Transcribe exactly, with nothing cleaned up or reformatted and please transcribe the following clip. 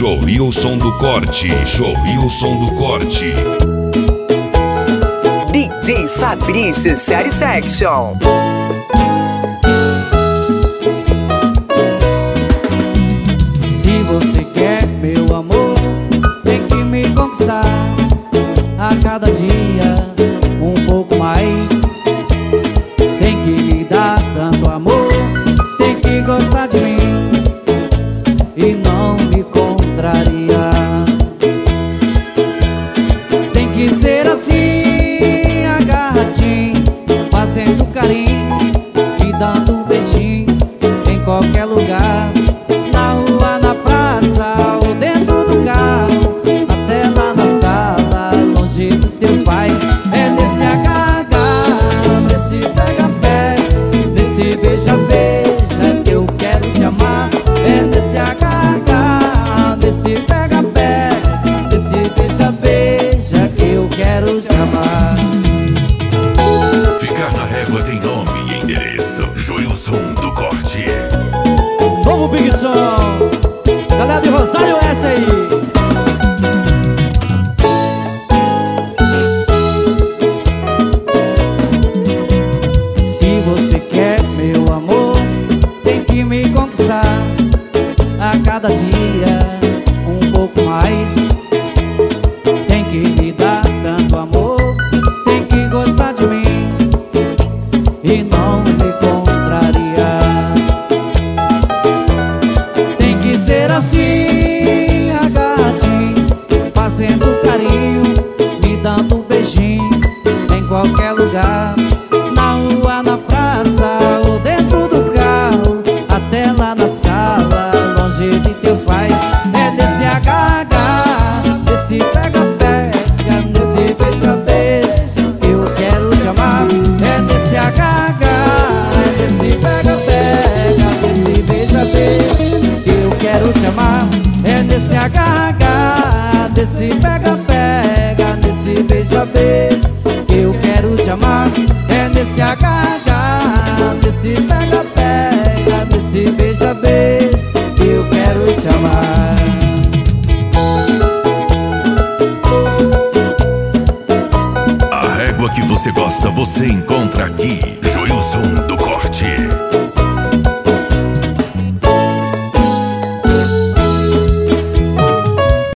Joilson do Corte, Joilson do Corte. D J Fabrício Satisfaction. Se você quer meu amor, tem que me conquistar a cada dia um pouco mais. Tem que me dar tanto amor, tem que gostar de mim e não me contrariar. Tem que ser assim, agarradinho, fazendo carinho, me dando um beijinho em qualquer lugar, na rua, na praça ou dentro do carro, até lá na sala, longe dos teus pais. É nesse agarrar, nesse pega-pé, nesse beija-beija que eu quero te amar. É nesse agarrar, nesse pega-pé, nesse beija-beija que eu quero te amar. Ficar na régua tem nome e endereço. Joilson do Corte. Novo Big Som, galera de Rosário, essa aí. Se você quer meu amor, tem que me conquistar a cada dia um pouco mais. Tem que me dar tanto amor, tem que gostar de mim e não me contrariar. Tem que ser assim, agarradinho, fazendo carinho, me dando um beijinho em qualquer lugar, na rua, na praça ou dentro do carro, até lá na sala, longe de teus pais. É nesse agarrar, nesse pega-pega, nesse beija-beija que eu quero te amar. É nesse agarrar, nesse pega-pega, nesse beija-beija que eu quero te amar. É nesse agarrar, nesse pega-pega, nesse beija-beija que eu quero te amar. É nesse agarrar, nesse pega-pega, nesse beija-beija que eu quero te amar. A régua que você gosta, você encontra aqui. Joilson do Corte.